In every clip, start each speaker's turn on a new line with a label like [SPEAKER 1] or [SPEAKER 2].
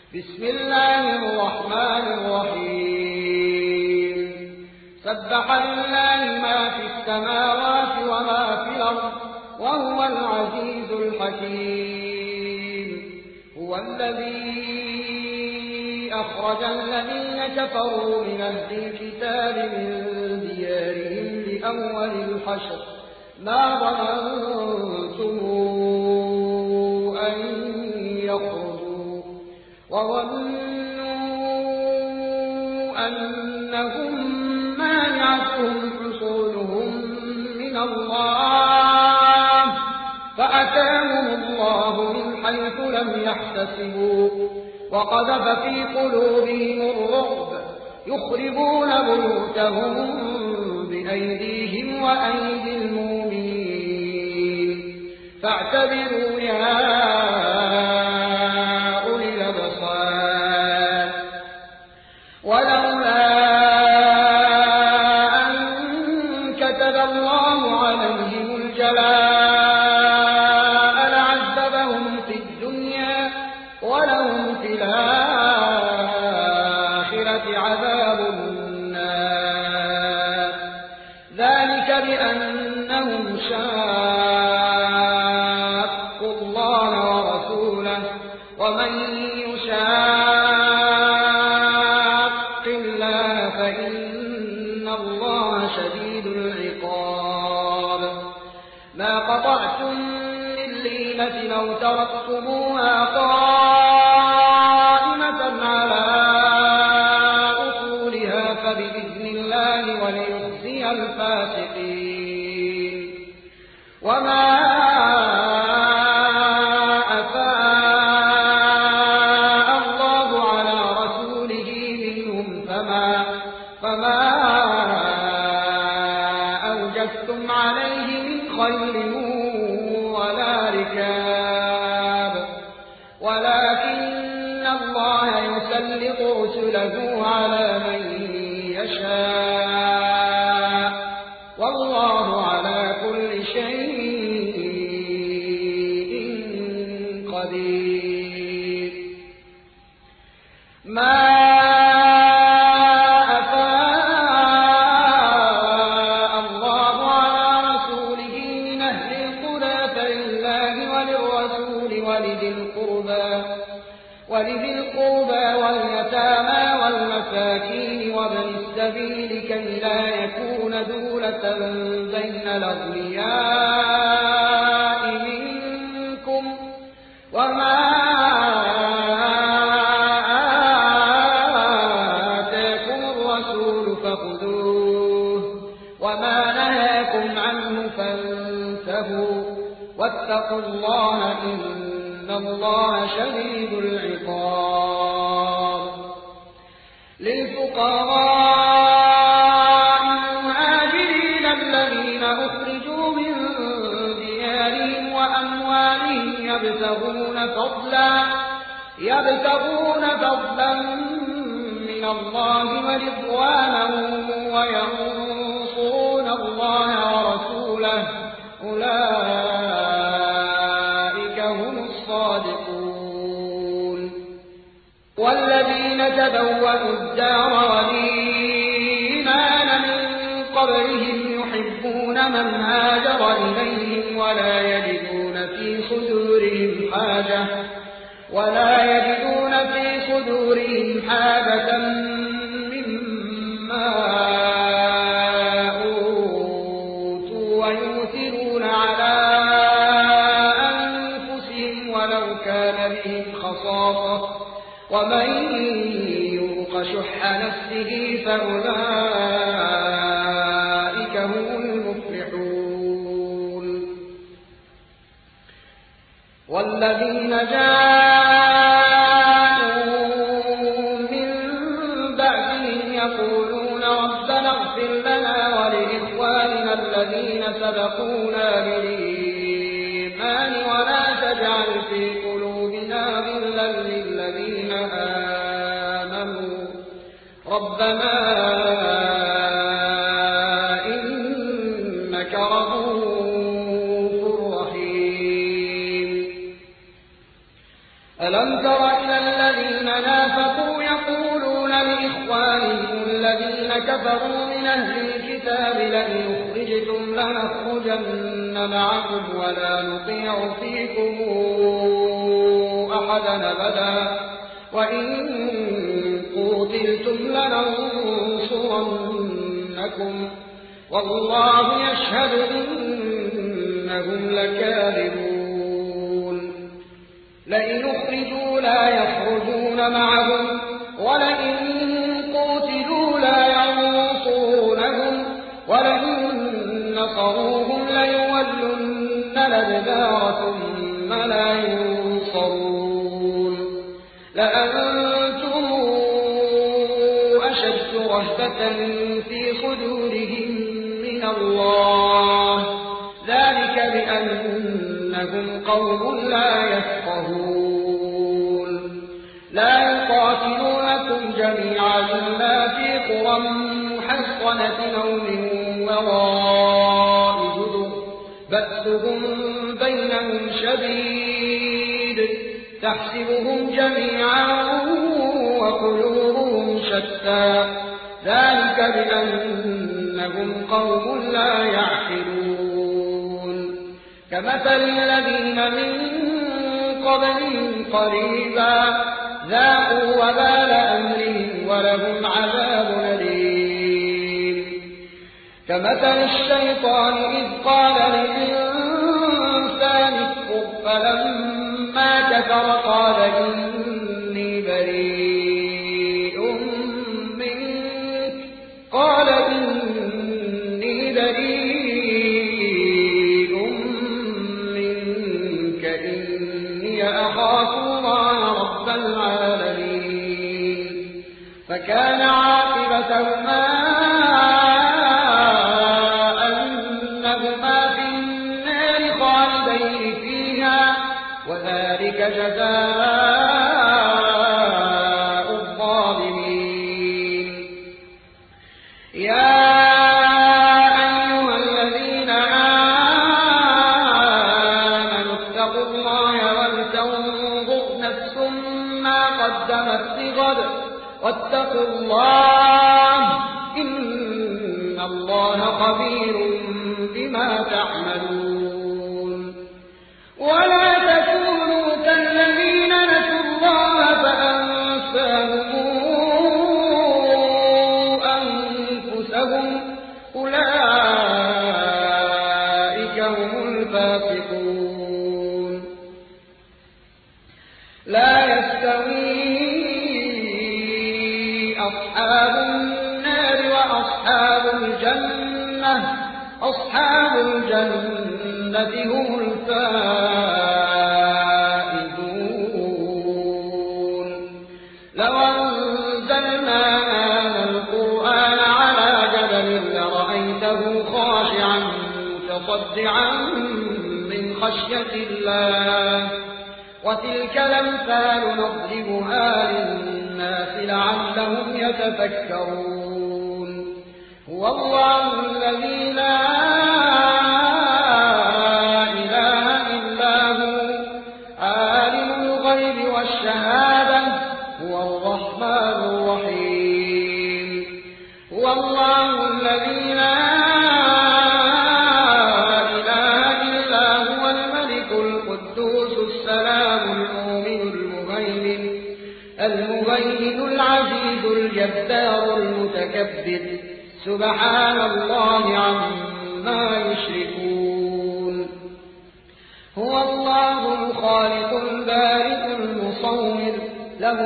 [SPEAKER 1] بسم الله الرحمن الرحيم سبح لله ما في السماوات وما في الأرض وهو العزيز الحكيم هو الذي أخرج الذين كفروا من أهل الكتاب من ديارهم لأول الحشر ما ظننتم أن يخرجوا وظنوا أنهم مانعتهم حصولهم من الله فأتاهم الله من حيث لم يحتسبوا وقذف في قلوبهم الرعب يخربون بيوتهم بأيديهم وأيدي المؤمنين فاعتبروا يا أولي الأبصار ولولا أن كتب الله عليهم الجلاء لعذبهم في الدنيا ولهم في الآخرة عذاب النار ذلك بأنهم شاقوا الله ورسوله ومن يشاق الله فإن الله شديد العقاب ما قطعتم من لينة أو تركتموها قائمة على أصولها فبإذن الله وليخزي الفاسقين وما أفاء الله على رسوله منهم فما أوجفتم عليه من خيل ولا ركاب ولكن الله يسلط رسله على من يشاء والله على كل شيء قدير ما أفاء الله على رسوله من أهل القرى فلله وللرسول ولذي القربى واليتامى والمساكين وابن السبيل كي لا يكون دولة بين الأغنياء منكم وما آتاكم الرسول فخذوه وما نهاكم عنه فانتهوا واتقوا الله إن الله شديد العقاب للفقراء المهاجرين الذين أخرجوا من ديارهم وأموالهم يبتغون فضلا من الله ورضوانا وينصرون الله ورسوله أولئك هم الصادقون والذين تبوأوا الدار والإيمان من قبلهم يحبون من هاجر إليهم ولا يجدون في صدورهم حاجة مما أوتوا ويؤثرون على أنفسهم ولو كان بهم خصاصة ومن يوق شح نفسه فأولئك هم المفلحون والذين جاءوا من بعدهم يقولون ربنا اغفر لنا ولإخواننا الذين سبقونا بالإيمان ولا تجعل في قلوبنا غلا للذين آمنوا ربنا إنك رؤوف رحيم ألم تر إلى الذين عليهم الذين كفروا من أهل الكتاب لئن أخرجتم لنخرجن معكم ولا نطيع فيكم أحدا أبدا وإن قوتلتم لننصرنكم والله يشهد إنهم لكاذبون لئن أخرجوا لا يخرجون معهم ولئن قوتلوا لا ينصرونهم ولئن نصروهم ليولن الأدبار ثم لا ينصرون لأنتم أشد رهبة في صدورهم من الله ذلك بأنهم قوم لا يفقهون لا يقاتلونكم جميعا إلا في قرى محصنة أو من وراء جدر بأسهم بينهم شديد تحسبهم جميعا وقلوبهم شتى ذلك بأنهم قوم لا يعقلون كمثل الذين من قبلهم قريبا ذاقوا وبال أمرهم ولهم عذاب أليم كمثل الشيطان إذ قال للإنسان اكفر فلما كفر قال إني بريء منك إني أخاف الله رب العالمين فكان عاقبتهما أنهما في النار خالدين فيها وذلك جزاء الظالمين يا أيها الذين آمنوا اتقوا الله ولتنظر نفس ما قدمت لغد واتقوا الله إن الله خبير بما تعملون ولا تكونوا كالذين نسوا الله فأنساهم أنفسهم أولئك هم الفاسقون لا يستوي أصحاب النار وأصحاب الجنة هم الفائزون لو أنزلنا هذا القرآن على جبل لرأيته خاشعا متصدعا من خشية الله وتلك الأمثال نضربها للناس لعلهم يتفكرون هو الله الذي لا إله إلا هو عالم الغيب والشهادة هو الرحمن الرحيم هو الله الذي لا إله إلا هو الملك القدوس السلام المؤمن المهيمن العزيز الجبار المتكبر سبحان الله عما يشركون هو الله الخالق البارئ المصور له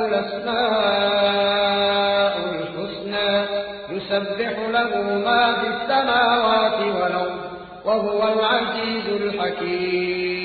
[SPEAKER 1] الأسماء الحسنى يسبح له ما في السماوات والأرض وهو العزيز الحكيم